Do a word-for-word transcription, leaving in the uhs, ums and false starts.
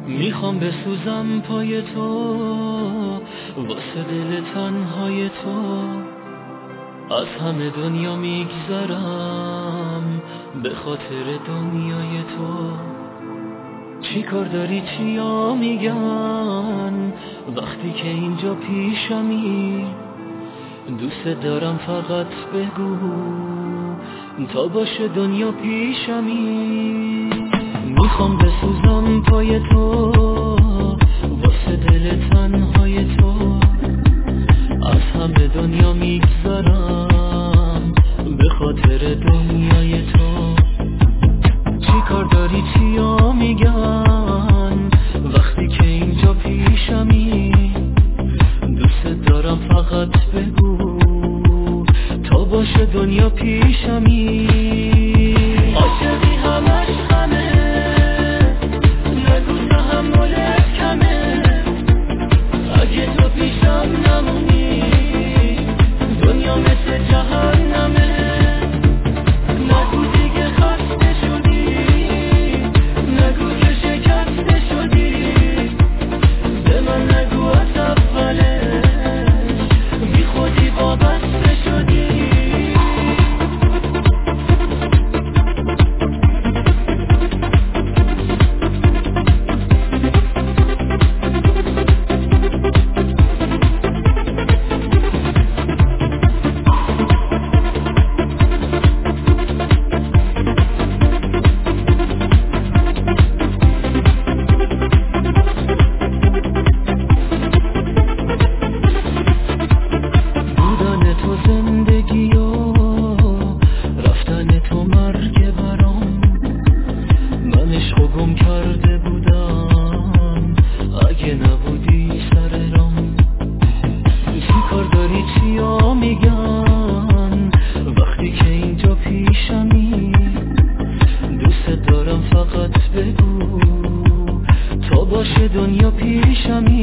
میخوام بسوزم پای تو واسه دل تنهای تو، از همه دنیا میگذرم به خاطر دنیای تو. چی کار داری چیا میگن وقتی که اینجا پیشمی؟ دوست دارم فقط بگو تا باشه دنیا پیشمی. میخوام بسوزم پای تو واسه دل تنهای تو، از همه دنیا میگذرم به خاطر دنیای تو. چی کار داری چیا میگن وقتی که اینجا پیشمی؟ دوست دارم فقط بگو تا باشه دنیا پیشمی. عاشقی همش همه، نگو تحملت کمه، اگه تو پیشم نمونی دنیا مثل جهنمه. نگو دیگه خسته شدی، نگو که شکسته شدی، به من نگو از اولش بی خودی وابسته شدی. کرده بودم اگه نبودی سر رام. چی کار داری چیا میگن وقتی که اینجا پیشمی؟ دوست دارم فقط بگو تا باشه دنیا پیشمی.